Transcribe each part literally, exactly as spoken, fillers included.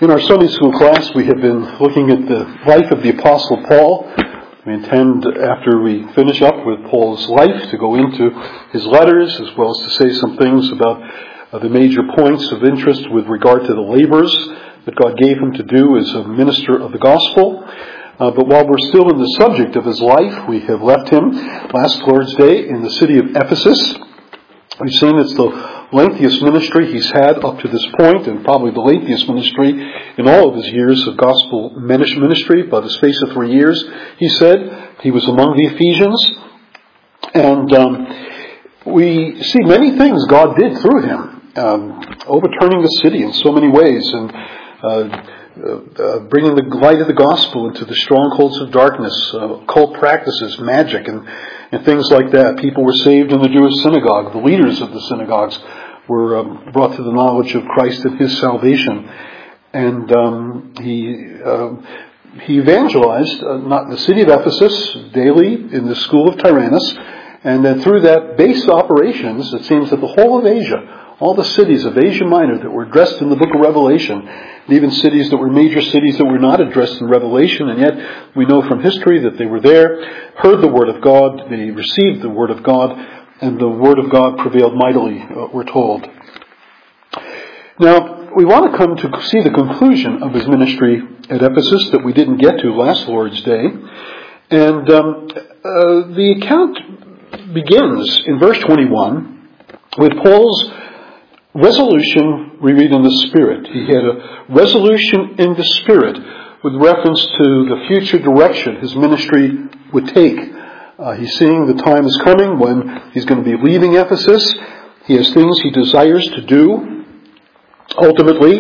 In our Sunday school class, we have been looking at the life of the Apostle Paul. We intend, after we finish up with Paul's life, to go into his letters, as well as to say some things about uh, the major points of interest with regard to the labors that God gave him to do as a minister of the gospel. Uh, but while we're still in the subject of his life, we have left him last Lord's Day in the city of Ephesus. We've seen it's the lengthiest ministry he's had up to this point, and probably the lengthiest ministry in all of his years of gospel ministry, by the space of three years. He said he was among the Ephesians, and um, we see many things God did through him, um, overturning the city in so many ways, and uh, uh, bringing the light of the gospel into the strongholds of darkness, uh, occult practices, magic, and and things like that. People were saved in the Jewish synagogue. The leaders of the synagogues were um, brought to the knowledge of Christ and His salvation. And um, he uh, he evangelized, uh, not in the city of Ephesus, daily in the school of Tyrannus. And then through that base operations, it seems that the whole of Asia, all the cities of Asia Minor that were addressed in the book of Revelation, and even cities that were major cities that were not addressed in Revelation, and yet we know from history that they were there, heard the Word of God, they received the Word of God, and the Word of God prevailed mightily, uh, we're told. Now, we want to come to see the conclusion of his ministry at Ephesus that we didn't get to last Lord's Day. And um, uh, the account begins in verse twenty-one with Paul's resolution we read in the Spirit. He had a resolution in the Spirit with reference to the future direction his ministry would take. Uh, he's seeing the time is coming when he's going to be leaving Ephesus. He has things he desires to do. Ultimately,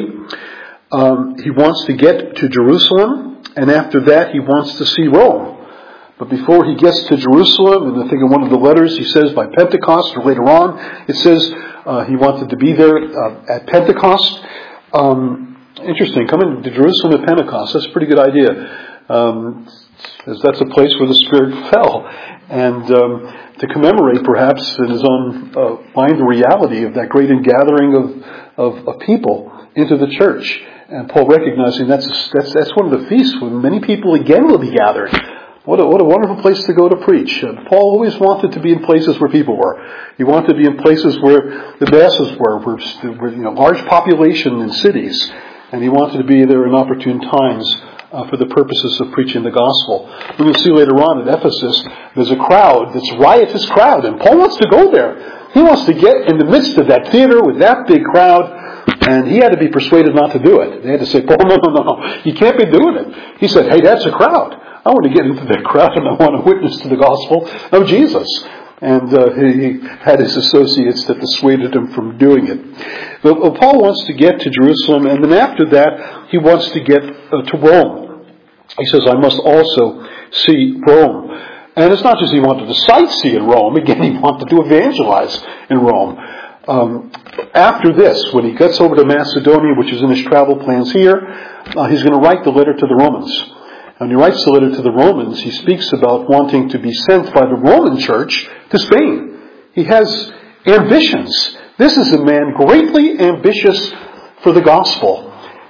um, he wants to get to Jerusalem, and after that he wants to see Rome. But before he gets to Jerusalem, and I think in one of the letters he says by Pentecost, or later on, it says uh, he wanted to be there uh, at Pentecost. Um, interesting, coming to Jerusalem at Pentecost, that's a pretty good idea. Um, that's a place where the Spirit fell. And um, to commemorate, perhaps, in his own uh, mind, the reality of that great ingathering of, of, of people into the church. And Paul recognizing that's, that's, that's one of the feasts when many people again will be gathered. What a, what a wonderful place to go to preach. Uh, Paul always wanted to be in places where people were. He wanted to be in places where the masses were, where, where you know, large population in cities. And he wanted to be there in opportune times uh, for the purposes of preaching the gospel. We're going to see later on at Ephesus, there's a crowd that's riotous crowd, and Paul wants to go there. He wants to get in the midst of that theater with that big crowd, and he had to be persuaded not to do it. They had to say, Paul, no, no, no, no, you can't be doing it. He said, hey, that's a crowd. I want to get into that crowd and I want to witness to the gospel of Jesus. And uh, he had his associates that dissuaded him from doing it. But uh, Paul wants to get to Jerusalem, and then after that, he wants to get uh, to Rome. He says, I must also see Rome. And it's not just he wanted to sightsee in Rome. Again, he wanted to evangelize in Rome. Um, after this, when he gets over to Macedonia, which is in his travel plans here, uh, he's going to write the letter to the Romans. When he writes the letter to the Romans, he speaks about wanting to be sent by the Roman church to Spain. He has ambitions. This is a man greatly ambitious for the gospel.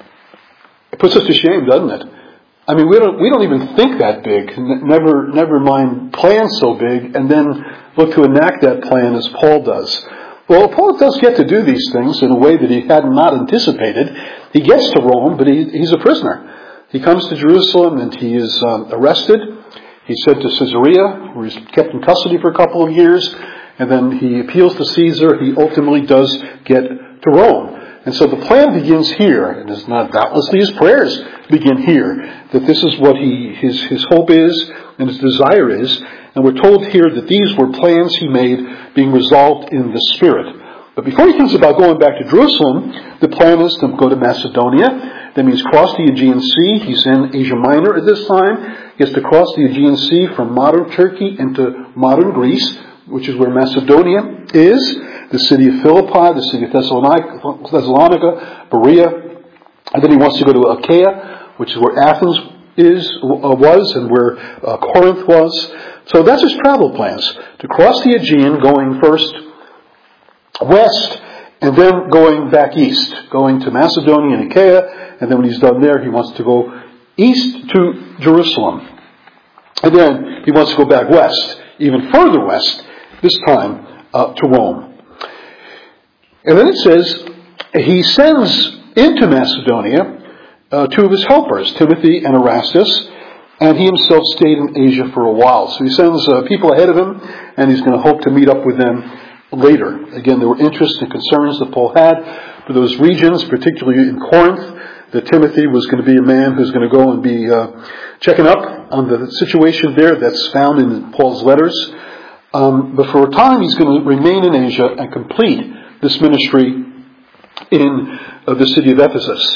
It puts us to shame, doesn't it? I mean, we don't we don't even think that big. Never never mind plan so big, and then look to enact that plan as Paul does. Well, Paul does get to do these things in a way that he had not anticipated. He gets to Rome, but he, he's a prisoner. He comes to Jerusalem and he is um, arrested. He's sent to Caesarea, where he's kept in custody for a couple of years. And then he appeals to Caesar. He ultimately does get to Rome. And so the plan begins here. And it's not doubtlessly his prayers begin here. That this is what he his, his hope is and his desire is. And we're told here that these were plans he made being resolved in the Spirit. But before he thinks about going back to Jerusalem, the plan is to go to Macedonia. That means cross the Aegean Sea. He's in Asia Minor at this time. He has to cross the Aegean Sea from modern Turkey into modern Greece, which is where Macedonia is, the city of Philippi, the city of Thessalonica, Thessalonica, Berea. And then he wants to go to Achaia, which is where Athens is uh, was and where uh, Corinth was. So that's his travel plans, to cross the Aegean, going first west and then going back east, going to Macedonia and Achaia, and then when he's done there, he wants to go east to Jerusalem. And then he wants to go back west, even further west, this time uh, to Rome. And then it says, he sends into Macedonia uh, two of his helpers, Timothy and Erastus, and he himself stayed in Asia for a while. So he sends uh, people ahead of him, and he's going to hope to meet up with them later. Again, there were interests and concerns that Paul had for those regions, particularly in Corinth, that Timothy was going to be a man who's going to go and be uh, checking up on the situation there that's found in Paul's letters. Um, but for a time, he's going to remain in Asia and complete this ministry in uh, the city of Ephesus.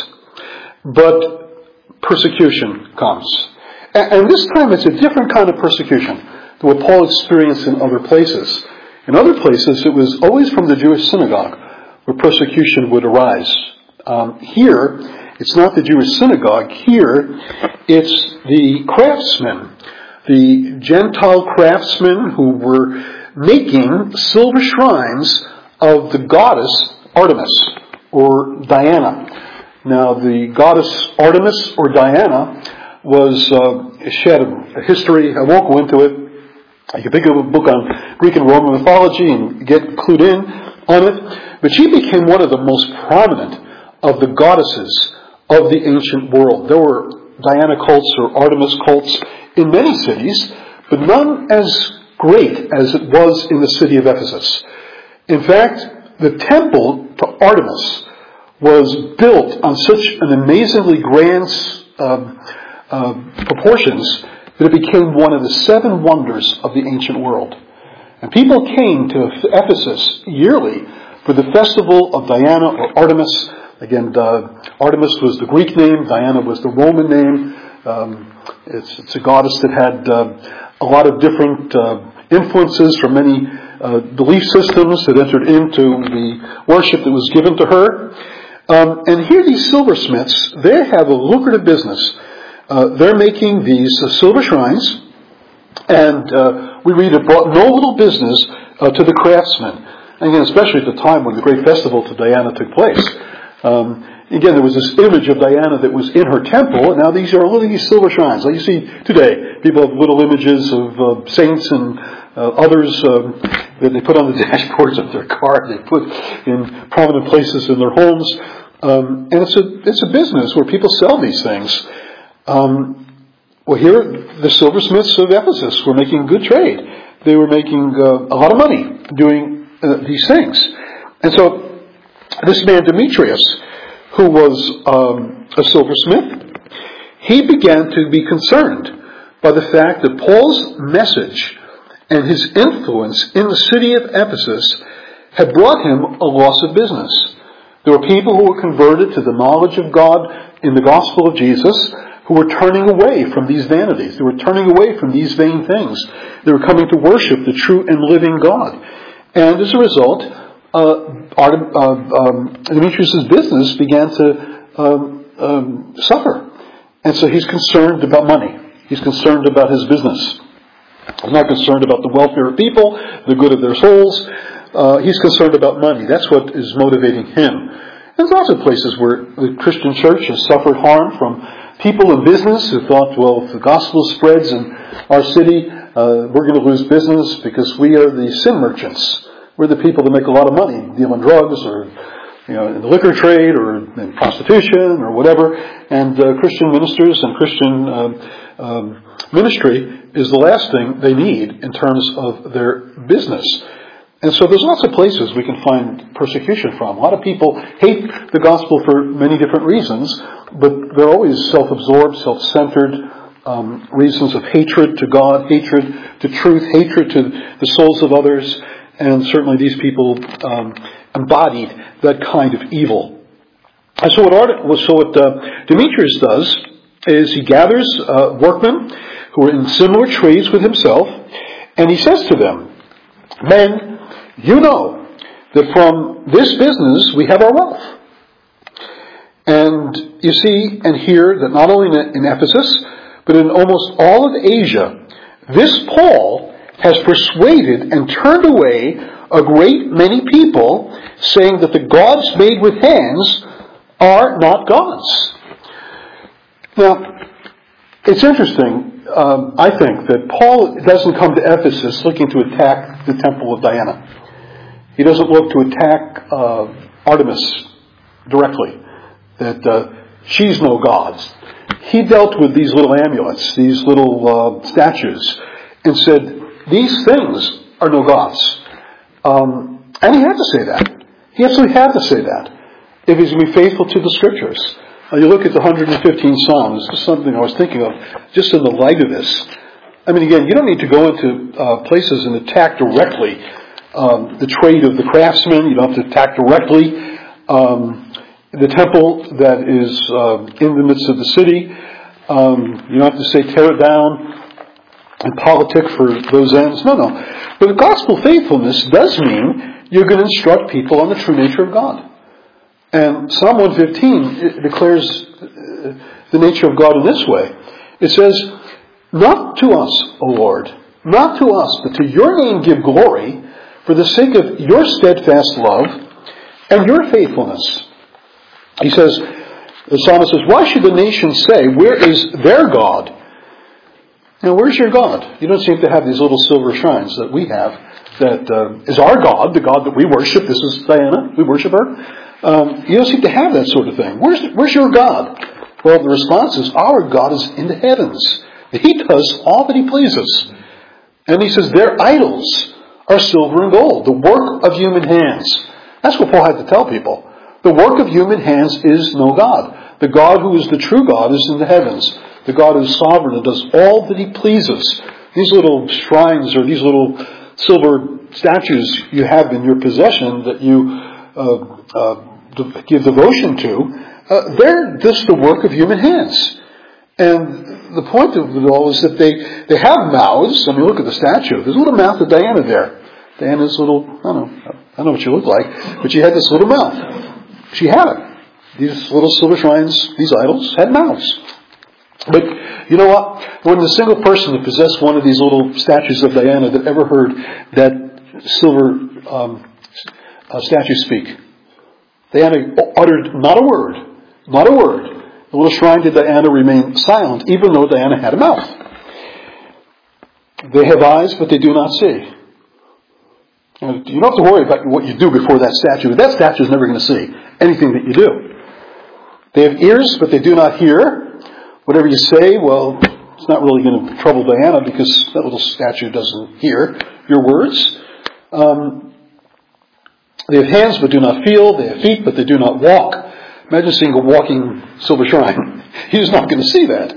But persecution comes. And, and this time it's a different kind of persecution than what Paul experienced in other places. In other places, it was always from the Jewish synagogue where persecution would arise. Um, here, it's not the Jewish synagogue. Here, it's the craftsmen, the Gentile craftsmen who were making silver shrines of the goddess Artemis or Diana. Now, the goddess Artemis or Diana was, uh, she had a history. I won't go into it. You can pick up a book on Greek and Roman mythology and get clued in on it. But she became one of the most prominent of the goddesses of the ancient world. There were Diana cults or Artemis cults in many cities, but none as great as it was in the city of Ephesus. In fact, the temple to Artemis was built on such an amazingly grand uh, uh, proportions that it became one of the seven wonders of the ancient world. And people came to Ephesus yearly for the festival of Diana or Artemis. Again, uh, Artemis was the Greek name, Diana was the Roman name. Um, it's, it's a goddess that had uh, a lot of different uh, influences from many uh, belief systems that entered into the worship that was given to her. Um, and here these silversmiths, they have a lucrative business. Uh, they're making these uh, silver shrines, and uh, we read it brought no little business uh, to the craftsmen. And again, especially at the time when the great festival to Diana took place. Um, again, there was this image of Diana that was in her temple, and now these are little these silver shrines, like you see today. People have little images of uh, saints and uh, others um, that they put on the dashboards of their car. They put in prominent places in their homes, um, and it's a it's a business where people sell these things. Um, well, here the silversmiths of Ephesus were making good trade. They were making uh, a lot of money doing uh, these things, and so. This man Demetrius, who was um, a silversmith, he began to be concerned by the fact that Paul's message and his influence in the city of Ephesus had brought him a loss of business. There were people who were converted to the knowledge of God in the gospel of Jesus who were turning away from these vanities. They were turning away from these vain things. They were coming to worship the true and living God. And as a result, Uh, Artem, uh, um, Demetrius' business began to um, um, suffer. And so he's concerned about money. He's concerned about his business. He's not concerned about the welfare of people, the good of their souls. Uh, he's concerned about money. That's what is motivating him. There's lots of places where the Christian church has suffered harm from people in business who thought, well, if the gospel spreads in our city, uh, we're going to lose business because we are the sin merchants. We're the people that make a lot of money dealing drugs or, you know, in the liquor trade or in prostitution or whatever. And uh, Christian ministers and Christian um, um, ministry is the last thing they need in terms of their business. And so there's lots of places we can find persecution from. A lot of people hate the gospel for many different reasons, but they're always self-absorbed, self-centered um, reasons of hatred to God, hatred to truth, hatred to the souls of others. And certainly these people um, embodied that kind of evil. And so what, Art- so what uh, Demetrius does is he gathers uh, workmen who are in similar trades with himself, and he says to them, "Men, you know that from this business we have our wealth." And you see and hear that not only in Ephesus, but in almost all of Asia, this Paul has persuaded and turned away a great many people saying that the gods made with hands are not gods. Now, it's interesting, um, I think, that Paul doesn't come to Ephesus looking to attack the temple of Diana. He doesn't look to attack uh, Artemis directly, that uh, she's no god. He dealt with these little amulets, these little uh, statues, and said, these things are no gods. Um, and he had to say that. He absolutely had to say that if he's going to be faithful to the Scriptures. Uh, you look at the one hundred fifteen Psalms, this is something I was thinking of just in the light of this. I mean, again, you don't need to go into uh, places and attack directly um, the trade of the craftsman. You don't have to attack directly um, the temple that is uh, in the midst of the city. Um, you don't have to say tear it down and politic for those ends. No, no. But the gospel faithfulness does mean you're going to instruct people on the true nature of God. And Psalm one fifteen declares the nature of God in this way. It says, not to us, O Lord, not to us, but to your name give glory for the sake of your steadfast love and your faithfulness. He says, the psalmist says, why should the nations say, where is their God? Now, where's your God? You don't seem to have these little silver shrines that we have that uh, is our God, the God that we worship. This is Diana. We worship her. Um, you don't seem to have that sort of thing. Where's, where's your God? Well, the response is, our God is in the heavens. He does all that He pleases. And he says, their idols are silver and gold, the work of human hands. That's what Paul had to tell people. The work of human hands is no God. The God who is the true God is in the heavens. The God who is sovereign and does all that He pleases. These little shrines or these little silver statues you have in your possession that you uh, uh, give devotion to, uh, they're just the work of human hands. And the point of it all is that they, they have mouths. I mean, look at the statue. There's a little mouth of Diana there. Diana's little, I don't know, I don't know what she looked like, but she had this little mouth. She had it. These little silver shrines, these idols, had mouths. But you know what? When the single person that possessed one of these little statues of Diana that ever heard that silver um, uh, statue speak, Diana uttered not a word, not a word. The little shrine to Diana remained silent, even though Diana had a mouth. They have eyes, but they do not see. You don't have to worry about what you do before that statue. That statue is never going to see anything that you do. They have ears, but they do not hear. Whatever you say, well, it's not really going to trouble Diana because that little statue doesn't hear your words. Um, they have hands, but do not feel. They have feet, but they do not walk. Imagine seeing a walking silver shrine. He's not going to see that.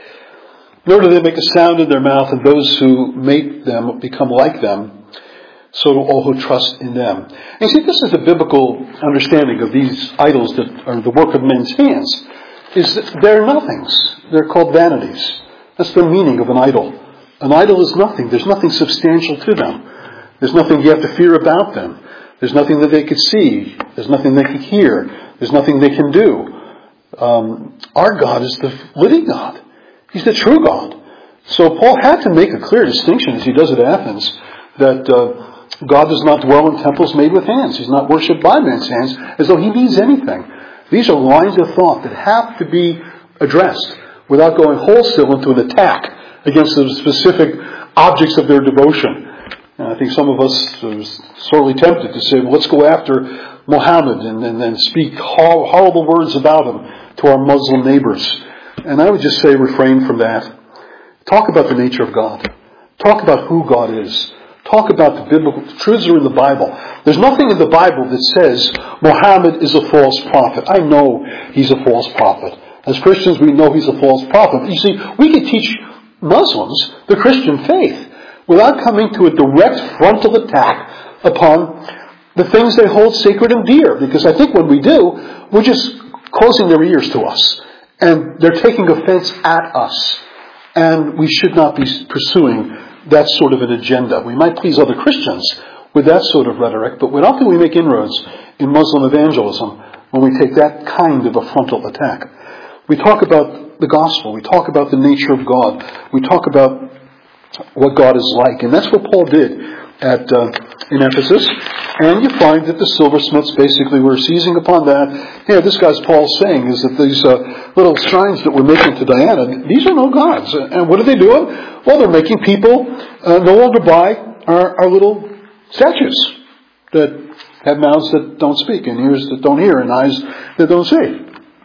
Nor do they make a sound in their mouth, and those who make them become like them. So do all who trust in them. And you see, this is the biblical understanding of these idols that are the work of men's hands. Is that they're nothings. They're called vanities. That's the meaning of an idol. An idol is nothing. There's nothing substantial to them. There's nothing you have to fear about them. There's nothing that they could see. There's nothing they can hear. There's nothing they can do. Um, our God is the living God. He's the true God. So Paul had to make a clear distinction, as he does at Athens, that uh, God does not dwell in temples made with hands. He's not worshipped by men's hands, as though He needs anything. These are lines of thought that have to be addressed without going wholesale into an attack against the specific objects of their devotion. And I think some of us are sorely tempted to say, well, let's go after Muhammad and, and, and speak hor- horrible words about him to our Muslim neighbors. And I would just say refrain from that. Talk about the nature of God. Talk about who God is. Talk about the biblical truths that are in the Bible. There's nothing in the Bible that says Muhammad is a false prophet. I know he's a false prophet. As Christians, we know he's a false prophet. But you see, we can teach Muslims the Christian faith without coming to a direct frontal attack upon the things they hold sacred and dear. Because I think when we do, we're just closing their ears to us. And they're taking offense at us. And we should not be pursuing that sort of an agenda. We might please other Christians with that sort of rhetoric, but not that we make inroads in Muslim evangelism when we take that kind of a frontal attack. We talk about the gospel. We talk about the nature of God. We talk about what God is like. And that's what Paul did at uh, in Ephesus, and you find that the silversmiths basically were seizing upon that. Yeah, this guy's Paul's saying is that these uh, little shrines that we're making to Diana, these are no gods. And what are they doing? Well, they're making people uh, no longer buy our, our little statues that have mouths that don't speak, and ears that don't hear, and eyes that don't see.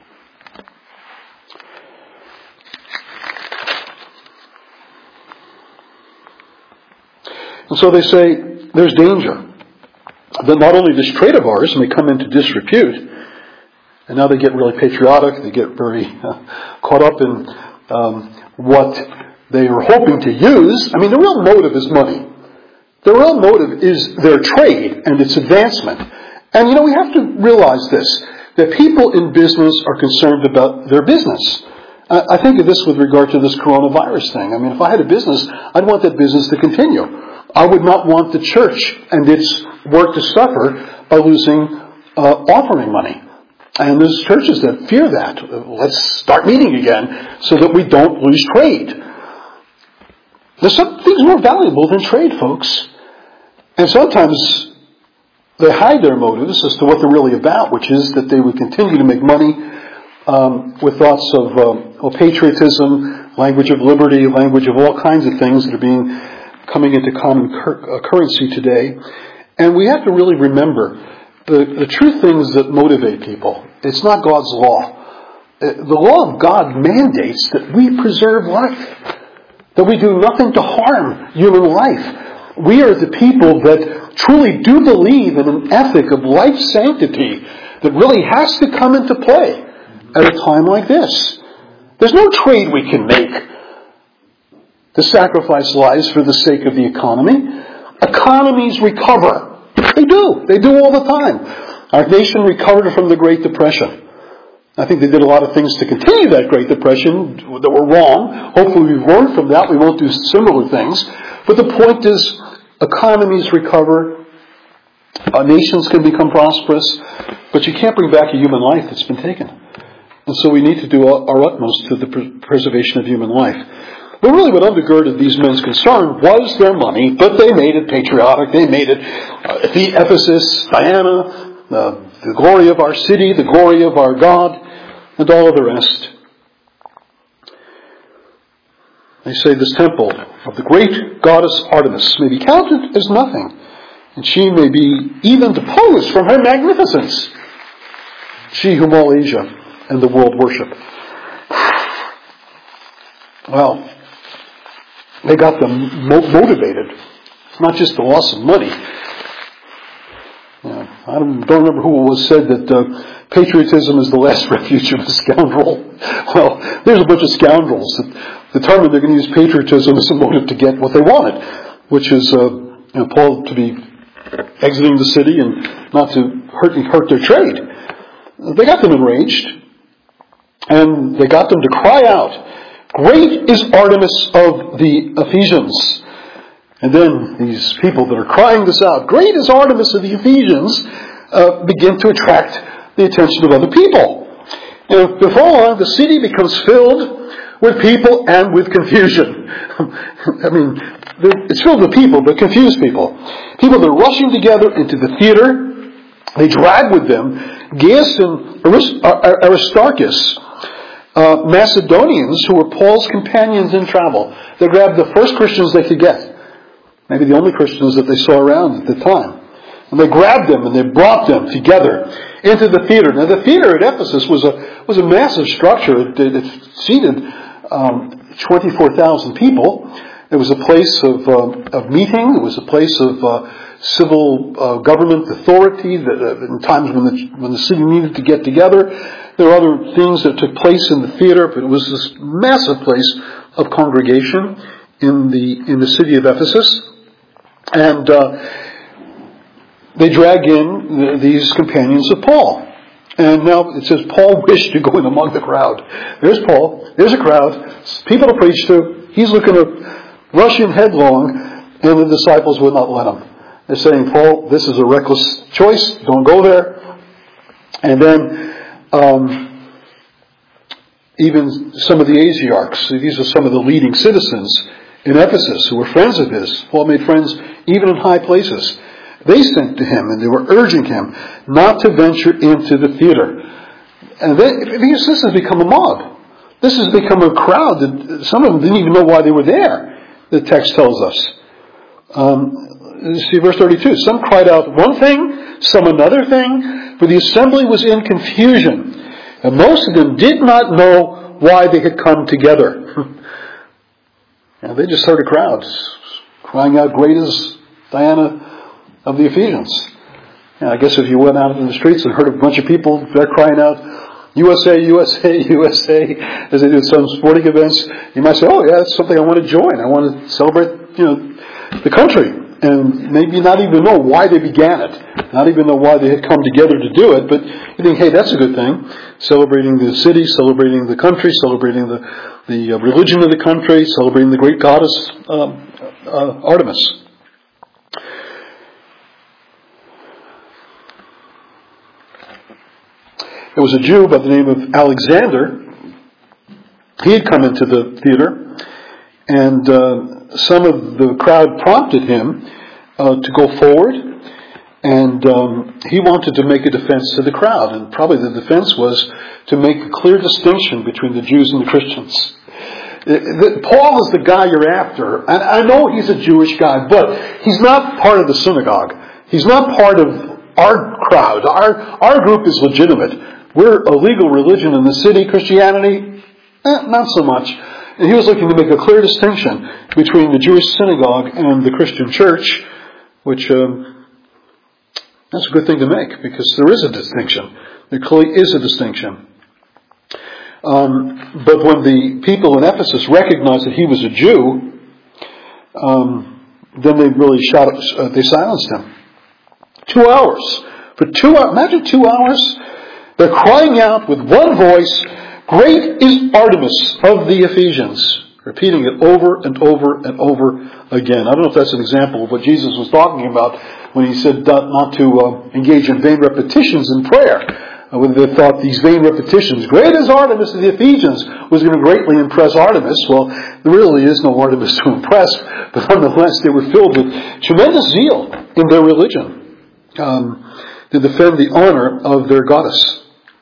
And so they say there's danger that not only this trade of ours may come into disrepute, and now they get really patriotic, they get very uh, caught up in um, what they are hoping to use. I mean, the real motive is money. The real motive is their trade and its advancement. And you know, we have to realize this, that people in business are concerned about their business. Uh, I think of this with regard to this coronavirus thing. I mean, if I had a business, I'd want that business to continue. I would not want the church and its work to suffer by losing uh, offering money. And there's churches that fear that. Let's start meeting again so that we don't lose trade. There's some things more valuable than trade, folks. And sometimes they hide their motives as to what they're really about, which is that they would continue to make money um, with thoughts of um, well, patriotism, language of liberty, language of all kinds of things that are being coming into common cur- uh, currency today. And we have to really remember the, the true things that motivate people. It's not God's law. The law of God mandates that we preserve life, that we do nothing to harm human life. We are the people that truly do believe in an ethic of life sanctity that really has to come into play at a time like this. There's no trade we can make to sacrifice lives for the sake of the economy. Economies recover. They do. They do all the time. Our nation recovered from the Great Depression. I think they did a lot of things to continue that Great Depression that were wrong. Hopefully we've learned from that. We won't do similar things. But the point is, economies recover. Uh, nations can become prosperous. But you can't bring back a human life that's been taken. And so we need to do our utmost to the preservation of human life. But really what undergirded these men's concern was their money, but they made it patriotic. They made it uh, the Ephesus, Diana, uh, the glory of our city, the glory of our God, and all of the rest. They say this temple of the great goddess Artemis may be counted as nothing, and she may be even deposed from her magnificence, she whom all Asia and the world worship. Well, they got them mo- motivated. It's not just the loss of money. Yeah, I don't, don't remember who it was said that uh, patriotism is the last refuge of a scoundrel. Well, there's a bunch of scoundrels that determined they're going to use patriotism as a motive to get what they wanted, which is uh, you know, Paul to be exiting the city and not to hurt, hurt their trade. They got them enraged, and they got them to cry out, "Great is Artemis of the Ephesians." And then these people that are crying this out, "Great is Artemis of the Ephesians," uh, begin to attract the attention of other people. And before long, the city becomes filled with people and with confusion. I mean, it's filled with people, but confused people. People that are rushing together into the theater. They drag with them Gaius and Aristarchus, uh, Macedonians who were Paul's companions in travel. They grabbed the first Christians they could get. Maybe the only Christians that they saw around at the time. And they grabbed them and they brought them together into the theater. Now the theater at Ephesus was a was a massive structure. It, it seated um, twenty-four thousand people. It was a place of uh, of meeting. It was a place of uh, civil uh, government authority. That, uh, in times when the when the city needed to get together, there were other things that took place in the theater. But it was this massive place of congregation in the in the city of Ephesus. And uh, they drag in these companions of Paul. And now it says Paul wished to go in among the crowd. There's Paul. There's a crowd. People to preach to. He's looking to rush in headlong, and the disciples would not let him. They're saying, "Paul, this is a reckless choice. Don't go there." And then um, even some of the Asiarchs, these are some of the leading citizens in Ephesus who were friends of his. Paul made friends even in high places. They sent to him, and they were urging him not to venture into the theater. And they, because this has become a mob. This has become a crowd that some of them didn't even know why they were there, the text tells us. Um, see verse thirty-two. Some cried out one thing, some another thing, for the assembly was in confusion. And most of them did not know why they had come together. And they just heard a crowd crying out, "Great is Diana of the Ephesians." And I guess if you went out in the streets and heard a bunch of people crying out, "U S A, U S A, U S A," as they do at some sporting events, you might say, "Oh yeah, that's something I want to join. I want to celebrate, you know, the country." And maybe not even know why they began it. Not even know why they had come together to do it. But you think, hey, that's a good thing. Celebrating the city, celebrating the country, celebrating the, the religion of the country, celebrating the great goddess uh, uh, Artemis. There was a Jew by the name of Alexander. He had come into the theater, and uh, some of the crowd prompted him uh, to go forward, and um, he wanted to make a defense to the crowd, and probably the defense was to make a clear distinction between the Jews and the Christians. Paul is the guy you're after, and I know he's a Jewish guy, but he's not part of the synagogue. He's not part of our crowd. Our, our group is legitimate. We're a legal religion in the city. Christianity, eh, not so much. And he was looking to make a clear distinction between the Jewish synagogue and the Christian church, which um, that's a good thing to make, because there is a distinction. There clearly is a distinction. Um, but when the people in Ephesus recognized that he was a Jew, um, then they really shot. Uh, they silenced him. Two hours. For two hours. Imagine two hours. They're crying out with one voice, "Great is Artemis of the Ephesians." Repeating it over and over and over again. I don't know if that's an example of what Jesus was talking about when he said not to uh, engage in vain repetitions in prayer. Uh, when they thought these vain repetitions, "Great is Artemis of the Ephesians," was going to greatly impress Artemis. Well, there really is no Artemis to impress, but nonetheless they were filled with tremendous zeal in their religion um, to defend the honor of their goddess.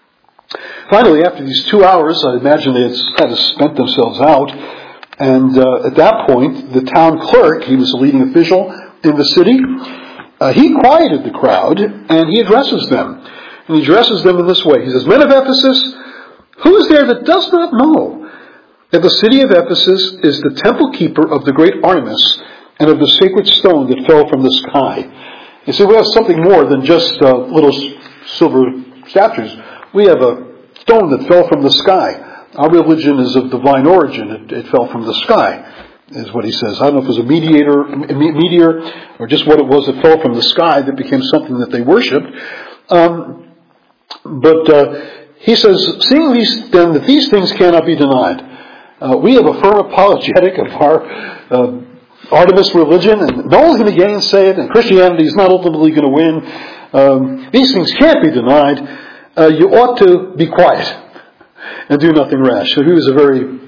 Finally, after these two hours, I imagine they had kind of spent themselves out. And uh, at that point, the town clerk, he was a leading official in the city, uh, he quieted the crowd and he addresses them. And he addresses them in this way. He says, "Men of Ephesus, who is there that does not know that the city of Ephesus is the temple keeper of the great Artemis and of the sacred stone that fell from the sky?" You see, we have something more than just uh, little silver statues. We have a stone that fell from the sky. Our religion is of divine origin. It, it fell from the sky, is what he says. I don't know if it was a mediator, a meteor, or just what it was that fell from the sky that became something that they worshipped. Um, but uh, he says, "Seeing these, then that these things cannot be denied, uh, we have a firm apologetic of our uh, Artemis religion, and no one's going to gainsay it, and Christianity is not ultimately going to win. Um, these things can't be denied. Uh, you ought to be quiet and do nothing rash." So he was a very,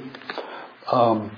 um,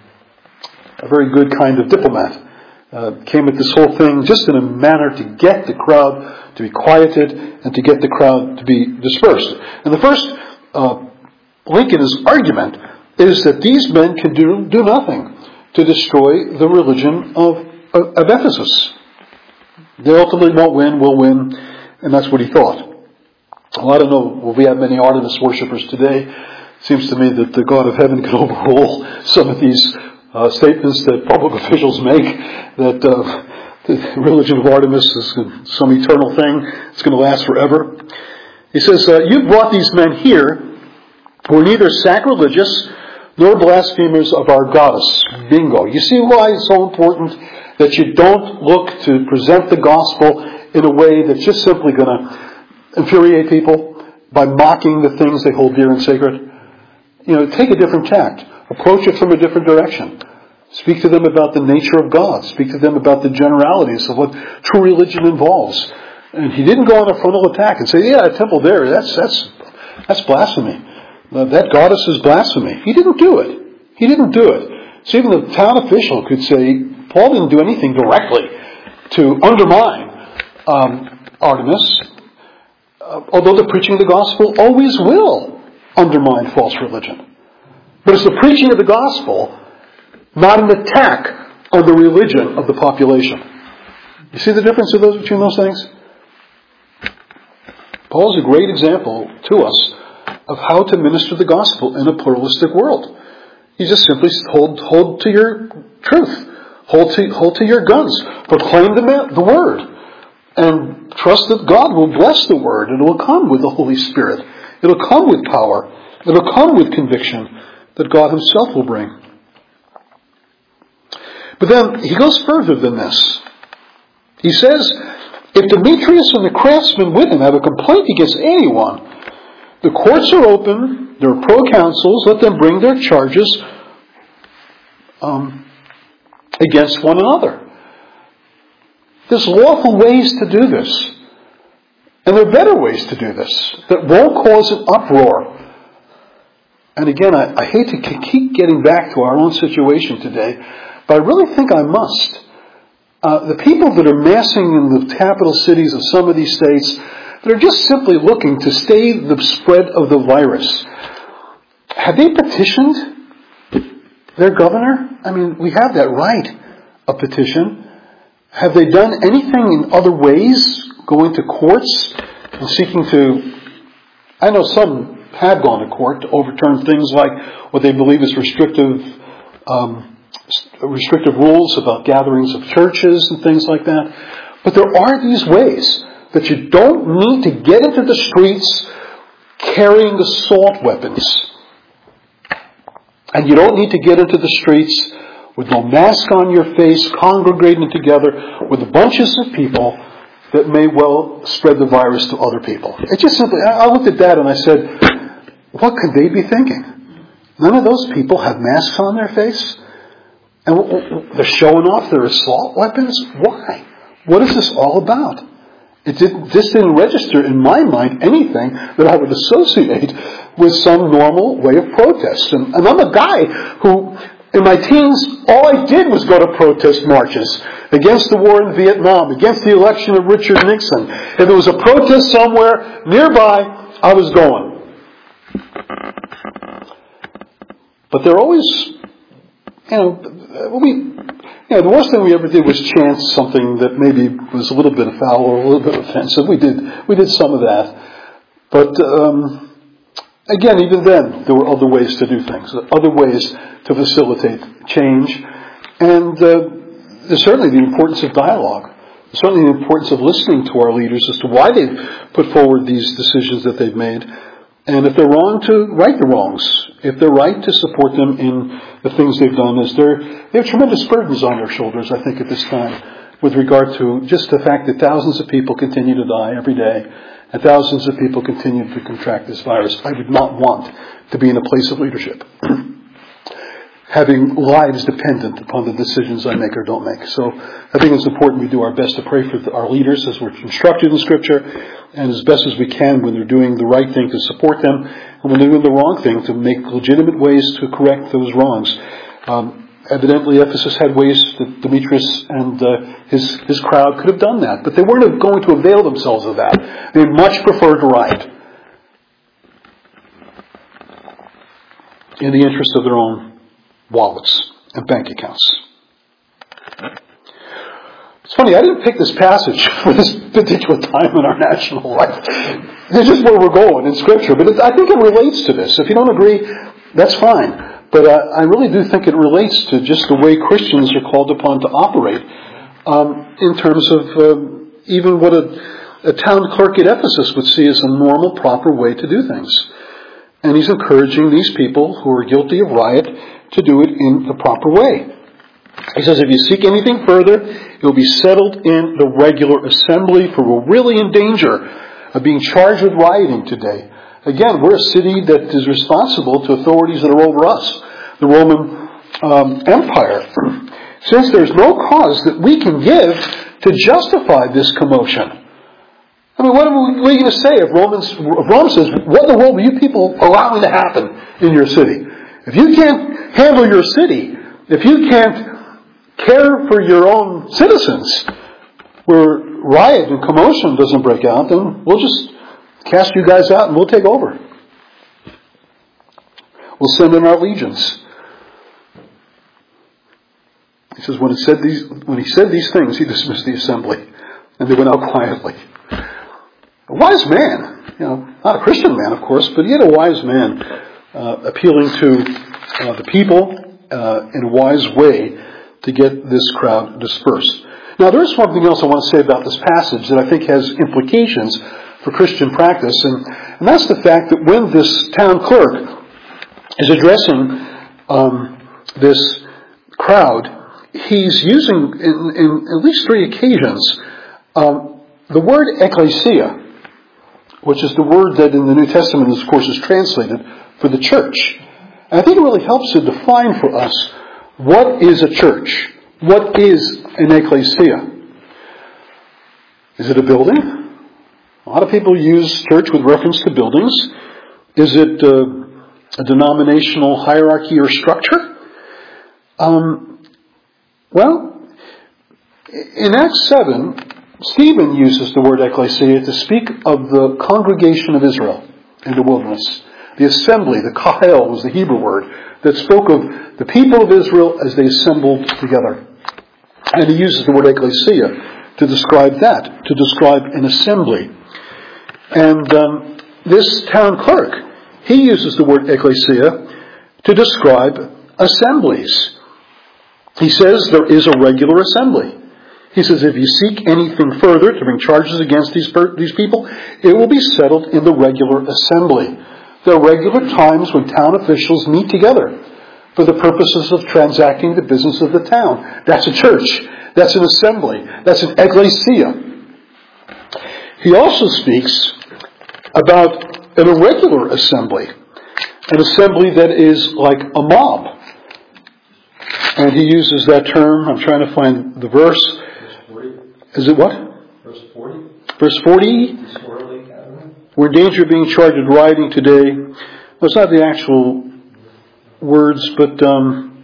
a very good kind of diplomat. Uh, came at this whole thing just in a manner to get the crowd to be quieted and to get the crowd to be dispersed. And the first uh, link in his argument is that these men can do, do nothing to destroy the religion of, of, of Ephesus. They ultimately won't win, will win, and that's what he thought. Well, I don't know, will we have many Artemis worshippers today? It seems to me that the God of heaven can overrule some of these uh, statements that public officials make, that uh, the religion of Artemis is some eternal thing, it's going to last forever. He says, uh, "You brought these men here who are neither sacrilegious nor blasphemers of our goddess." Bingo. You see why it's so important that you don't look to present the gospel in a way that's just simply going to infuriate people by mocking the things they hold dear and sacred. You know, take a different tact. Approach it from a different direction. Speak to them about the nature of God. Speak to them about the generalities of what true religion involves. And he didn't go on a frontal attack and say, "Yeah, a temple there, that's that's that's blasphemy. Uh, that goddess is blasphemy." He didn't do it. He didn't do it. So even the town official could say, Paul didn't do anything directly to undermine um, Artemis, uh, although the preaching of the gospel always will undermine false religion. But it's the preaching of the gospel, not an attack on the religion of the population. You see the difference of those, between those things? Paul is a great example to us of how to minister the gospel in a pluralistic world. You just simply hold, hold to your truth. Hold to, hold to your guns. Proclaim the, the word. And trust that God will bless the word. And it will come with the Holy Spirit. It will come with power. It will come with conviction that God himself will bring. But then he goes further than this. He says, if Demetrius and the craftsmen with him have a complaint against anyone, the courts are open, there are proconsuls, let them bring their charges um, against one another. There's lawful ways to do this. And there are better ways to do this that won't cause an uproar. And again, I, I hate to keep getting back to our own situation today, but I really think I must. Uh, the people that are massing in the capital cities of some of these states that are just simply looking to stay the spread of the virus, have they petitioned their governor? I mean, we have that right, a petition. Have they done anything in other ways, going to courts and seeking to... I know some have gone to court to overturn things like what they believe is restrictive um, restrictive rules about gatherings of churches and things like that. But there are these ways that you don't need to get into the streets carrying assault weapons. And you don't need to get into the streets with no mask on your face, congregating together with bunches of people that may well spread the virus to other people. It just simply, I looked at that and I said, what could they be thinking? None of those people have masks on their face. And they're showing off their assault weapons? Why? What is this all about? It didn't, this didn't register in my mind anything that I would associate with some normal way of protest. And, and I'm a guy who, in my teens, all I did was go to protest marches against the war in Vietnam, against the election of Richard Nixon. If there was a protest somewhere nearby, I was going. But they're always, you know, we, you know, the worst thing we ever did was chant something that maybe was a little bit foul or a little bit offensive. We did, we did some of that. But, um, again, even then, there were other ways to do things, other ways to facilitate change. And uh, there's certainly the importance of dialogue. There's certainly the importance of listening to our leaders as to why they've put forward these decisions that they've made. And if they're wrong, to right the wrongs. If they're right, to support them in the things they've done. As they're, they have tremendous burdens on their shoulders, I think, at this time, with regard to just the fact that thousands of people continue to die every day, and thousands of people continue to contract this virus. I would not want to be in a place of leadership, having lives dependent upon the decisions I make or don't make. So I think it's important we do our best to pray for our leaders as we're instructed in Scripture, and as best as we can when they're doing the right thing to support them, and when they're doing the wrong thing to make legitimate ways to correct those wrongs. Um, evidently, Ephesus had ways that Demetrius and uh, his his crowd could have done that, but they weren't going to avail themselves of that. They much preferred to riot in the interest of their own wallets and bank accounts. It's funny, I didn't pick this passage for this particular time in our national life. This is where we're going in Scripture, but it, I think it relates to this. If you don't agree, that's fine. But uh, I really do think it relates to just the way Christians are called upon to operate um, in terms of uh, even what a, a town clerk at Ephesus would see as a normal, proper way to do things. And he's encouraging these people who are guilty of riot to do it in the proper way. He says, if you seek anything further, it will be settled in the regular assembly, for we're really in danger of being charged with rioting today. Again, we're a city that is responsible to authorities that are over us, the Roman um, Empire. Since there's no cause that we can give to justify this commotion. I mean, what are we, what are you going to say if, Romans, if Rome says, what in the world are you people allowing to happen in your city? If you can't handle your city, if you can't care for your own citizens, where riot and commotion doesn't break out, then we'll just cast you guys out and we'll take over. We'll send in our legions. He says when he said these, when he said these things, he dismissed the assembly, and they went out quietly. A wise man, you know, not a Christian man, of course, but yet a wise man, uh, appealing to uh, the people uh, in a wise way to get this crowd dispersed. Now, there is something else I want to say about this passage that I think has implications for Christian practice, and, and that's the fact that when this town clerk is addressing um, this crowd, he's using, in, in at least three occasions, um, the word ecclesia, which is the word that in the New Testament, of course, is translated for the church. And I think it really helps to define for us what is a church. What is an ecclesia? Is it a building? A lot of people use church with reference to buildings. Is it uh, a denominational hierarchy or structure? Um, well, in Acts seven, Stephen uses the word ecclesia to speak of the congregation of Israel in the wilderness. The assembly, the kahal was the Hebrew word, that spoke of the people of Israel as they assembled together. And he uses the word ecclesia to describe that, to describe an assembly. And um, this town clerk, he uses the word ecclesia to describe assemblies. He says there is a regular assembly. He says if you seek anything further to bring charges against these, these people, it will be settled in the regular assembly. There are regular times when town officials meet together for the purposes of transacting the business of the town. That's a church. That's an assembly. That's an ecclesia. He also speaks about an irregular assembly, an assembly that is like a mob. And he uses that term. I'm trying to find the verse. Verse forty. Is it what? Verse forty. Verse forty. Disorderly gathering. We're in danger of being charged with rioting today. Well, it's not the actual words, but um,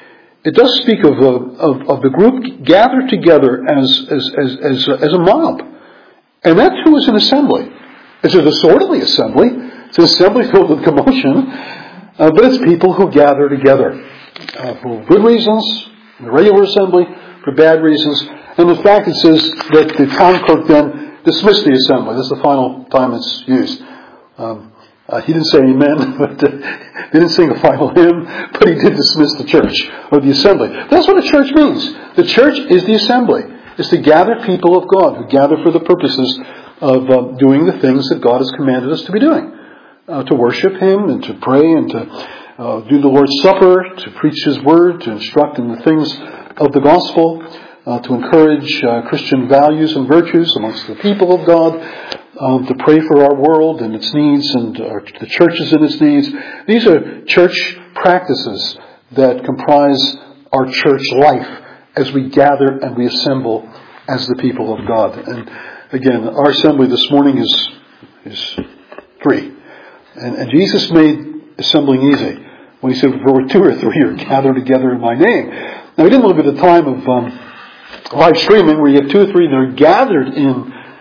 it does speak of, a, of of the group gathered together as as as as a, as a mob, and that too is an assembly. It's a disorderly assembly. It's an assembly filled with commotion, uh, but it's people who gather together uh, for good reasons, in the regular assembly, for bad reasons. And in fact, it says that the town clerk then dismissed the assembly. This is the final time it's used. Um, Uh, he didn't say amen, but uh, he didn't sing a final hymn, but he did dismiss the church, or the assembly. That's what a church means. The church is the assembly. It's to gather people of God, who gather for the purposes of uh, doing the things that God has commanded us to be doing. Uh, to worship Him, and to pray, and to uh, do the Lord's Supper, to preach His Word, to instruct in the things of the gospel, uh, to encourage uh, Christian values and virtues amongst the people of God, Um, to pray for our world and its needs, and our, the churches and its needs. These are church practices that comprise our church life as we gather and we assemble as the people of God. And again, our assembly this morning is is three. And, and Jesus made assembling easy when He said, where two or three are gathered together in my name. Now, He didn't live at a time of um, live streaming where you have two or three that are gathered in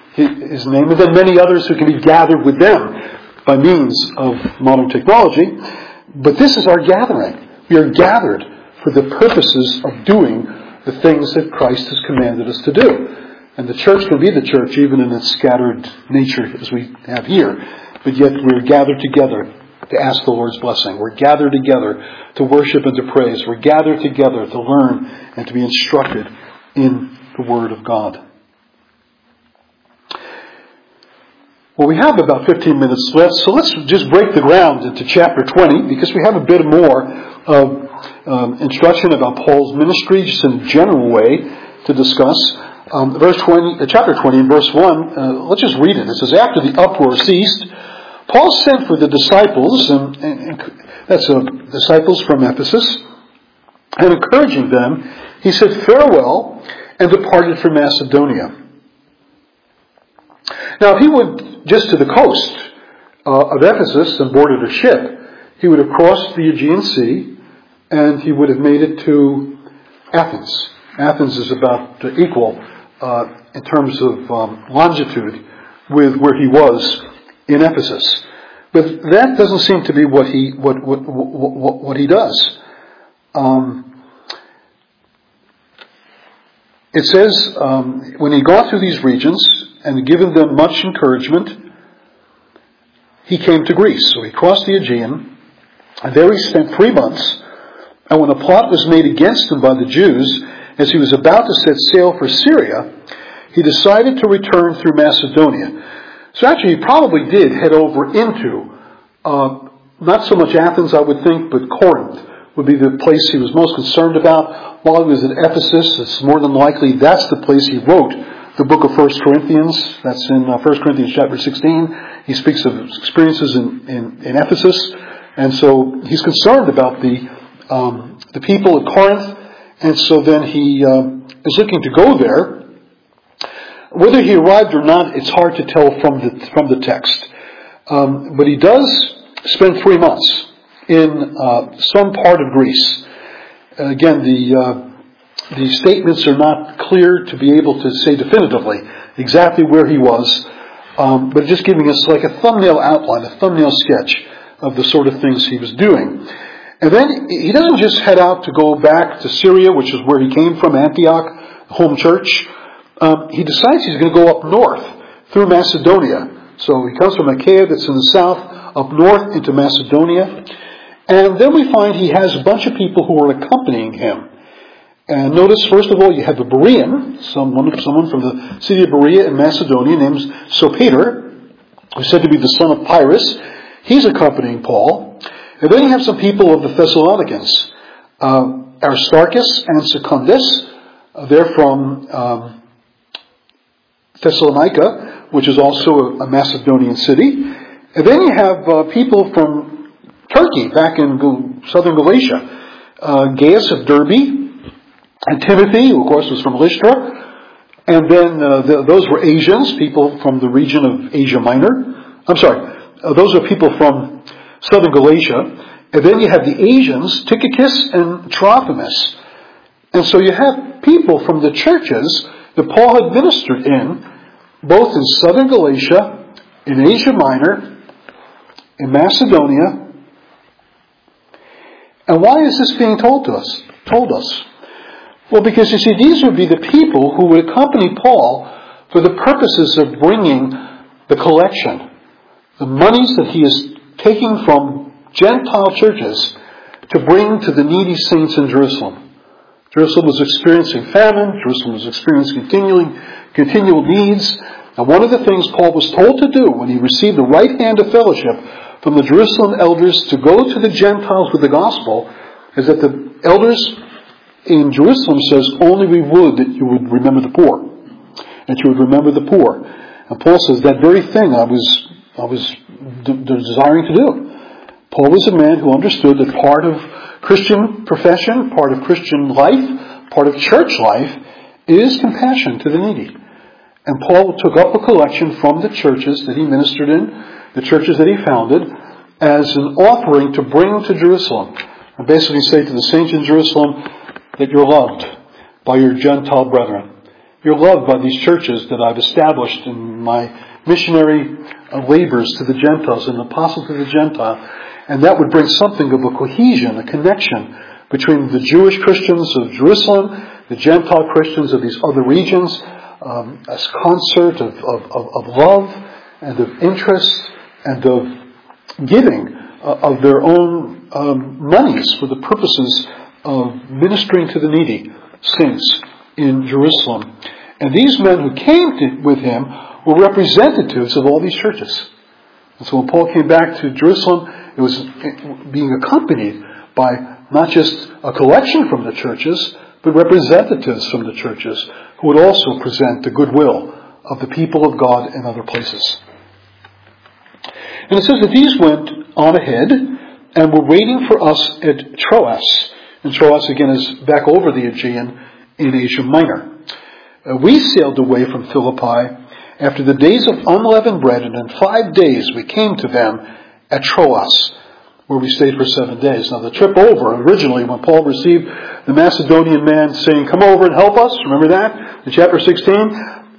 His name, and then many others who can be gathered with them by means of modern technology. But this is our gathering. We are gathered for the purposes of doing the things that Christ has commanded us to do. And the church can be the church even in its scattered nature as we have here. But yet we're gathered together to ask the Lord's blessing. We're gathered together to worship and to praise. We're gathered together to learn and to be instructed in the Word of God. Well, we have about fifteen minutes left, so let's just break the ground into chapter twenty, because we have a bit more of um, instruction about Paul's ministry, just in a general way to discuss. Um, verse twenty, uh, chapter twenty, in verse one, uh, let's just read it. It says, after the uproar ceased, Paul sent for the disciples, and, and, and that's uh, disciples from Ephesus, and encouraging them, he said farewell and departed for Macedonia. Now, if he would just to the coast uh, of Ephesus and boarded a ship, he would have crossed the Aegean Sea, and he would have made it to Athens. Athens is about equal uh, in terms of um, longitude with where he was in Ephesus. But that doesn't seem to be what he what what what, what he does. Um, it says um, when he got through these regions and given them much encouragement, he came to Greece. So he crossed the Aegean, and there he spent three months. And when a plot was made against him by the Jews, as he was about to set sail for Syria, he decided to return through Macedonia. So actually he probably did head over into, uh, not so much Athens I would think, but Corinth would be the place he was most concerned about. While he was at Ephesus, it's more than likely that's the place he wrote the book of First Corinthians. That's in uh, First Corinthians chapter sixteen. He speaks of experiences in, in, in Ephesus. And so he's concerned about the um, the people at Corinth. And so then he uh, is looking to go there. Whether he arrived or not, it's hard to tell from the from the text. Um, but he does spend three months in uh, some part of Greece. Uh, again, the uh, the statements are not clear to be able to say definitively exactly where he was, um, but just giving us like a thumbnail outline, a thumbnail sketch of the sort of things he was doing. And then he doesn't just head out to go back to Syria, which is where he came from, Antioch, home church. Um, he decides he's going to go up north through Macedonia. So he comes from Achaia, that's in the south, up north into Macedonia. And then we find he has a bunch of people who are accompanying him. And notice, first of all, you have a Berean, someone, someone from the city of Berea in Macedonia named Sopater, who's said to be the son of Pyrrhus. He's accompanying Paul. And then you have some people of the Thessalonians, uh, Aristarchus and Secundus. Uh, they're from um, Thessalonica, which is also a, a Macedonian city. And then you have uh, people from Turkey, back in Gal- southern Galatia. Uh, Gaius of Derbe, and Timothy, who of course was from Lystra. And then uh, the, those were Asians, people from the region of Asia Minor. I'm sorry, uh, those are people from southern Galatia. And then you have the Asians, Tychicus and Trophimus. And so you have people from the churches that Paul had ministered in, both in southern Galatia, in Asia Minor, in Macedonia. And why is this being told to us? Told us? Well, because you see, these would be the people who would accompany Paul for the purposes of bringing the collection, the monies that he is taking from Gentile churches to bring to the needy saints in Jerusalem. Jerusalem was experiencing famine. Jerusalem was experiencing continuing, continual needs. And one of the things Paul was told to do when he received the right hand of fellowship from the Jerusalem elders to go to the Gentiles with the gospel is that the elders in Jerusalem says, only we would that you would remember the poor. That you would remember the poor. And Paul says, that very thing I was, I was de- desiring to do. Paul was a man who understood that part of Christian profession, part of Christian life, part of church life is compassion to the needy. And Paul took up a collection from the churches that he ministered in, the churches that he founded, as an offering to bring to Jerusalem. And basically say to the saints in Jerusalem that you're loved by your Gentile brethren. You're loved by these churches that I've established in my missionary labors to the Gentiles and apostle to the Gentile. And that would bring something of a cohesion, a connection between the Jewish Christians of Jerusalem, the Gentile Christians of these other regions, um, as concert of, of, of, of love and of interest and of giving uh, of their own um, monies for the purposes of ministering to the needy saints in Jerusalem. And these men who came to, with him were representatives of all these churches. And so when Paul came back to Jerusalem, it was being accompanied by not just a collection from the churches, but representatives from the churches who would also present the goodwill of the people of God in other places. And it says that these went on ahead and were waiting for us at Troas. And Troas, again, is back over the Aegean in Asia Minor. Uh, we sailed away from Philippi after the days of unleavened bread, and in five days we came to them at Troas, where we stayed for seven days. Now, the trip over, originally, when Paul received the Macedonian man saying, come over and help us, remember that, in chapter sixteen?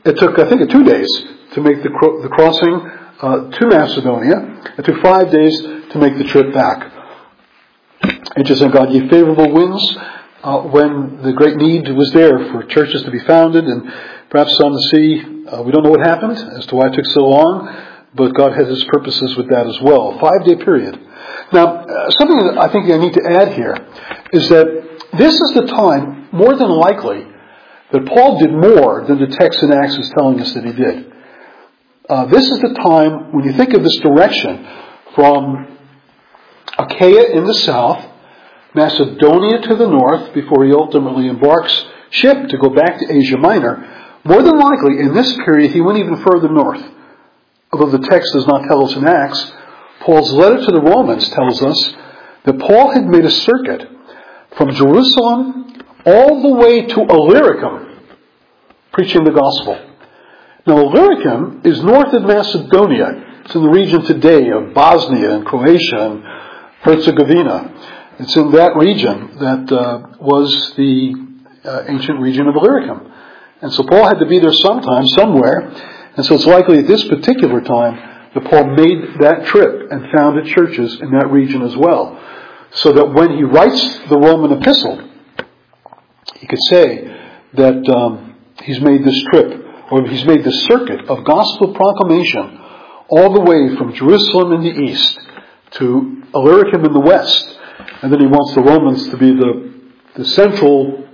It took, I think, two days to make the, cro- the crossing uh, to Macedonia. It took five days to make the trip back. Interesting, God gave favorable winds uh, when the great need was there for churches to be founded, and perhaps on the sea, uh, we don't know what happened as to why it took so long, but God had His purposes with that as well. Five-day period. Now, uh, something that I think I need to add here is that this is the time, more than likely, that Paul did more than the text in Acts is telling us that he did. Uh, this is the time, when you think of this direction, from Achaia in the south, Macedonia to the north, before he ultimately embarks ship to go back to Asia Minor, more than likely, in this period, he went even further north. Although the text does not tell us in Acts, Paul's letter to the Romans tells us that Paul had made a circuit from Jerusalem all the way to Illyricum, preaching the gospel. Now, Illyricum is north of Macedonia. It's in the region today of Bosnia and Croatia and Herzegovina. It's in that region that uh, was the uh, ancient region of Illyricum. And so Paul had to be there sometime, somewhere. And so it's likely at this particular time that Paul made that trip and founded churches in that region as well. So that when he writes the Roman epistle, he could say that um, he's made this trip, or he's made this circuit of gospel proclamation all the way from Jerusalem in the east to Illyricum in the west. And then he wants the Romans to be the, the central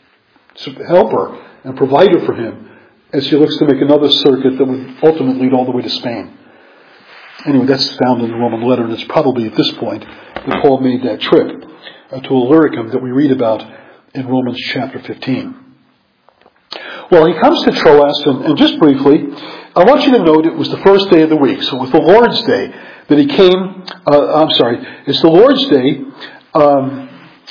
helper and provider for him as he looks to make another circuit that would ultimately lead all the way to Spain. Anyway, that's found in the Roman letter, and it's probably at this point that Paul made that trip uh, to Illyricum that we read about in Romans chapter fifteen. Well, he comes to Troas, and, and just briefly, I want you to note it was the first day of the week. So it was the Lord's Day that he came, uh, I'm sorry, it's the Lord's Day. Um,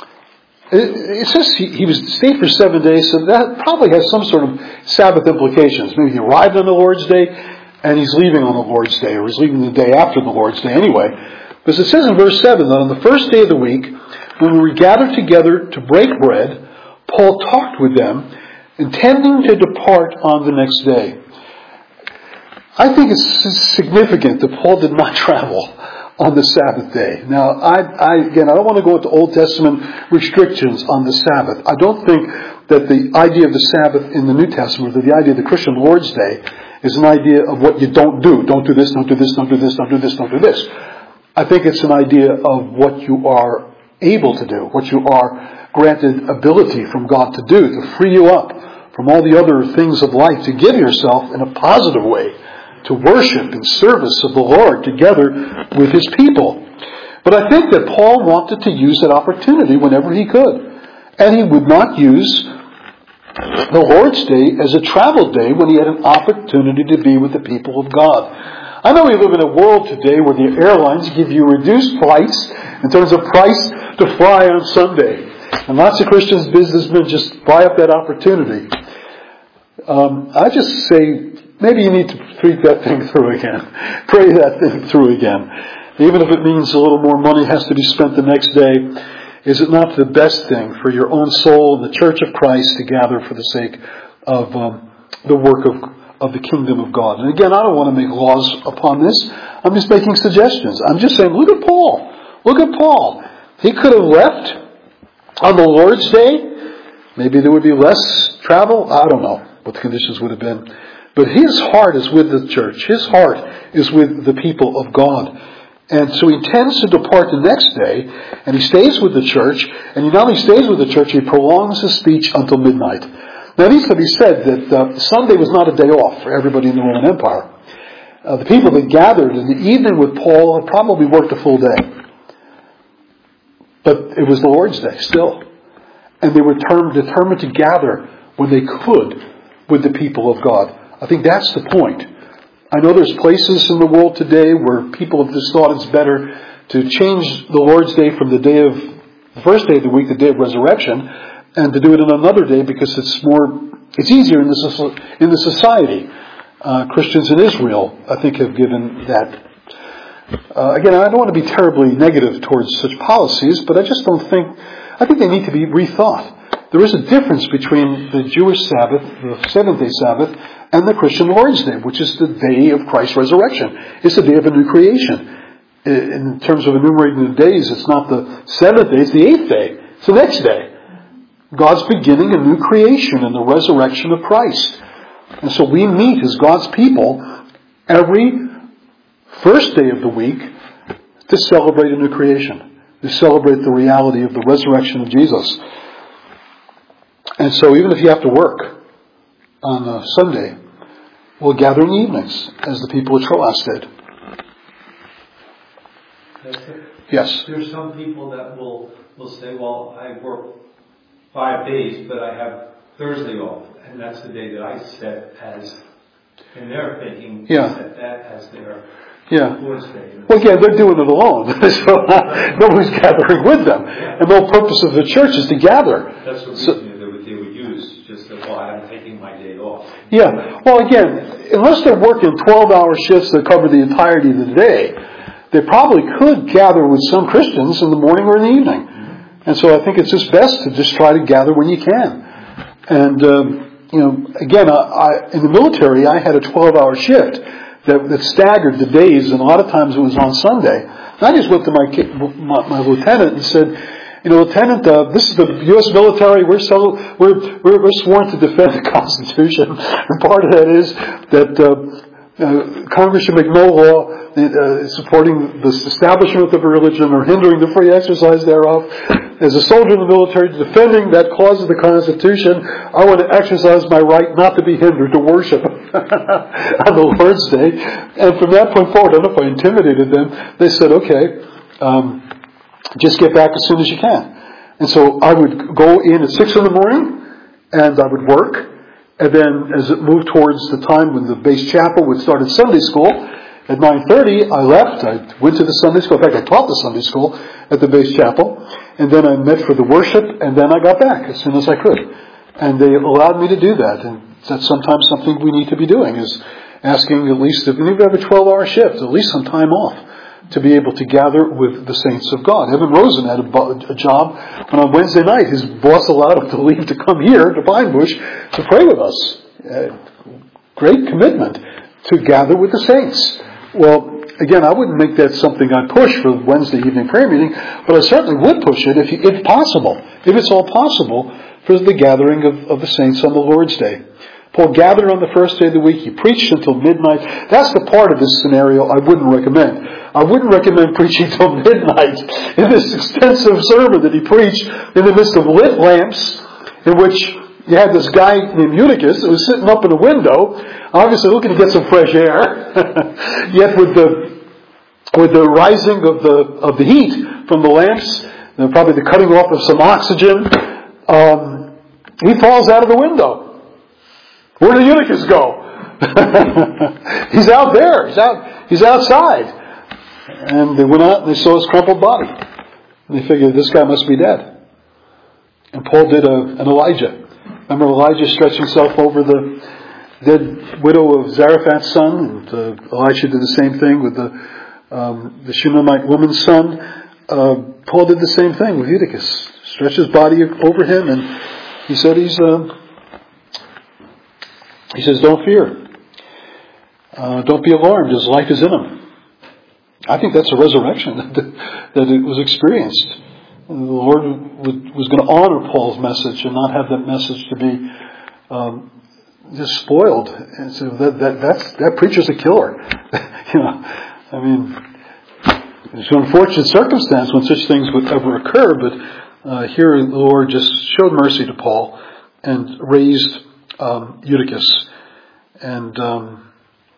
it, it says he, he was stayed for seven days, so that probably has some sort of Sabbath implications. Maybe he arrived on the Lord's Day, and he's leaving on the Lord's Day, or he's leaving the day after the Lord's Day anyway. Because it says in verse seven that on the first day of the week, when we were gathered together to break bread, Paul talked with them, intending to depart on the next day. I think it's significant that Paul did not travel on the Sabbath day. Now, I, I again, I don't want to go into Old Testament restrictions on the Sabbath. I don't think that the idea of the Sabbath in the New Testament, or the idea of the Christian Lord's Day, is an idea of what you don't do. Don't do this, don't do this, don't do this, don't do this, don't do this. I think it's an idea of what you are able to do, what you are granted ability from God to do, to free you up from all the other things of life, to give yourself in a positive way to worship and service of the Lord together with His people. But I think that Paul wanted to use that opportunity whenever he could. And he would not use the Lord's Day as a travel day when he had an opportunity to be with the people of God. I know we live in a world today where the airlines give you reduced flights in terms of price to fly on Sunday. And lots of Christians, businessmen just buy up that opportunity. Um, I just say, maybe you need to think that thing through again. Pray that thing through again. Even if it means a little more money has to be spent the next day, is it not the best thing for your own soul and the Church of Christ to gather for the sake of um, the work of, of the kingdom of God? And again, I don't want to make laws upon this. I'm just making suggestions. I'm just saying, look at Paul. Look at Paul. He could have left on the Lord's Day. Maybe there would be less travel. I don't know what the conditions would have been. But his heart is with the church. His heart is with the people of God. And so he intends to depart the next day, and he stays with the church, and he not only stays with the church, he prolongs his speech until midnight. Now it needs to be said that uh, Sunday was not a day off for everybody in the Roman Empire. Uh, the people that gathered in the evening with Paul had probably worked a full day. But it was the Lord's Day still. And they were term, determined to gather when they could with the people of God. I think that's the point. I know there's places in the world today where people have just thought it's better to change the Lord's Day from the day of the first day of the week, the day of resurrection, and to do it on another day because it's more, it's easier in the in the society. Uh, Christians in Israel, I think, have given that. Uh, again, I don't want to be terribly negative towards such policies, but I just don't think. I think they need to be rethought. There is a difference between the Jewish Sabbath, the seventh-day Sabbath, and the Christian Lord's Day, which is the day of Christ's resurrection. It's the day of a new creation. In terms of enumerating the days, it's not the seventh day, it's the eighth day. It's the next day. God's beginning a new creation in the resurrection of Christ. And so we meet as God's people every first day of the week to celebrate a new creation, to celebrate the reality of the resurrection of Jesus. And so even if you have to work on a Sunday, we'll gather in the evenings, as the people of Troas did. That's it. Yes. There's some people that will, will say, well, I work five days, but I have Thursday off. And that's the day that I set as, and they're thinking, yeah. set that as their yeah. Lord's Day. Well, again, they're doing it alone. So uh, nobody's gathering with them. Yeah. And the whole purpose of the church is to gather. That's what so, they would, they would use, just that, well, I'm taking my day off. Yeah. Well, again, unless they're working twelve-hour shifts that cover the entirety of the day, they probably could gather with some Christians in the morning or in the evening. Mm-hmm. And so I think it's just best to just try to gather when you can. And, um, you know, again, I, I, in the military, I had a twelve-hour shift that, that staggered the days, and a lot of times it was on Sunday. And I just looked at my, my, my lieutenant and said, you know, Lieutenant, uh, this is the U S military. We're, so, we're, we're, we're sworn to defend the Constitution. And part of that is that uh, uh, Congress should make no law uh, supporting the establishment of a religion or hindering the free exercise thereof. As a soldier in the military defending that clause of the Constitution, I want to exercise my right not to be hindered to worship on the Lord's Day. And from that point forward, I don't know if I intimidated them. They said, okay, um, just get back as soon as you can. And so I would go in at six in the morning, and I would work. And then as it moved towards the time when the base chapel would start at Sunday school, at nine thirty, I left. I went to the Sunday school. In fact, I taught the Sunday school at the base chapel. And then I met for the worship, and then I got back as soon as I could. And they allowed me to do that. And that's sometimes something we need to be doing, is asking at least, if we have a twelve-hour shift, at least some time off to be able to gather with the saints of God. Evan Rosen had a, a job when on Wednesday night his boss allowed him to leave to come here to Pine Bush to pray with us. Uh, great commitment to gather with the saints. Well, again, I wouldn't make that something I push for Wednesday evening prayer meeting, but I certainly would push it if, if possible, if it's all possible, for the gathering of, of the saints on the Lord's Day. Paul gathered on the first day of the week. He preached until midnight. That's the part of this scenario I wouldn't recommend. I wouldn't recommend preaching till midnight in this extensive sermon that he preached in the midst of lit lamps, in which you had this guy named Eutychus that was sitting up in a window, obviously looking to get some fresh air. Yet with the with the rising of the of the heat from the lamps, and probably the cutting off of some oxygen, um, he falls out of the window. Where did Eutychus go? He's out there. He's out. He's outside. And they went out and they saw his crumpled body. And they figured this guy must be dead. And Paul did a, an Elijah. Remember Elijah stretched himself over the dead widow of Zarephath's son, and uh, Elisha did the same thing with the um, the Shunammite woman's son. Uh, Paul did the same thing with Eutychus. Stretched his body over him, and he said he's. Uh, he says, "Don't fear. Uh, don't be alarmed. His life is in him." I think that's a resurrection that, that it was experienced. The Lord was going to honor Paul's message and not have that message to be um, just spoiled. And so that that that's, that preacher's a killer. You know, I mean, it's an unfortunate circumstance when such things would ever occur. But uh, here the Lord just showed mercy to Paul and raised um, Eutychus, and um,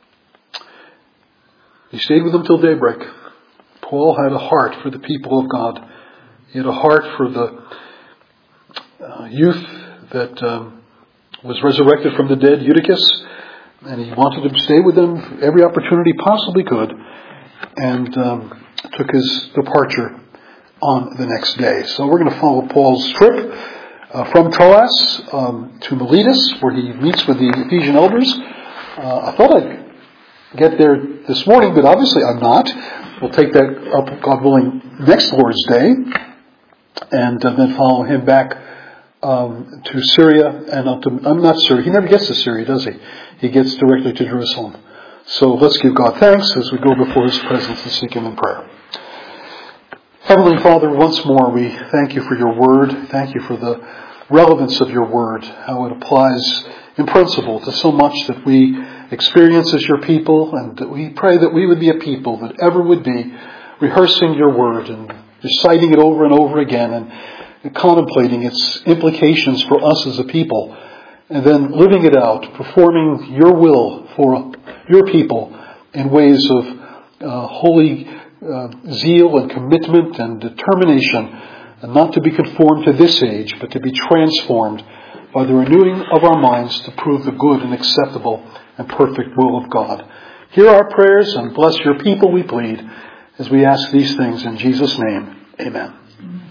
he stayed with them till daybreak. Paul had a heart for the people of God. He had a heart for the uh, youth that um, was resurrected from the dead, Eutychus, and he wanted to stay with them every opportunity possibly could, and um, took his departure on the next day. So we're going to follow Paul's trip uh, from Troas um, to Miletus, where he meets with the Ephesian elders. Uh, I thought I'd get there this morning, but obviously I'm not. We'll take that up, God willing, next Lord's Day, and uh, then follow him back um, to Syria and up to, I'm not Syria. He never gets to Syria, does he? He gets directly to Jerusalem. So let's give God thanks as we go before His presence and seek Him in prayer. Heavenly Father, once more we thank You for Your Word. Thank You for the relevance of Your Word, how it applies in principle to so much that we experience as Your people, and that we pray that we would be a people that ever would be rehearsing Your Word and reciting it over and over again and, and contemplating its implications for us as a people, and then living it out, performing Your will for Your people in ways of uh, holy uh, zeal and commitment and determination, and not to be conformed to this age, but to be transformed by the renewing of our minds to prove the good and acceptable and perfect will of God. Hear our prayers and bless Your people, we plead, as we ask these things in Jesus' name. Amen.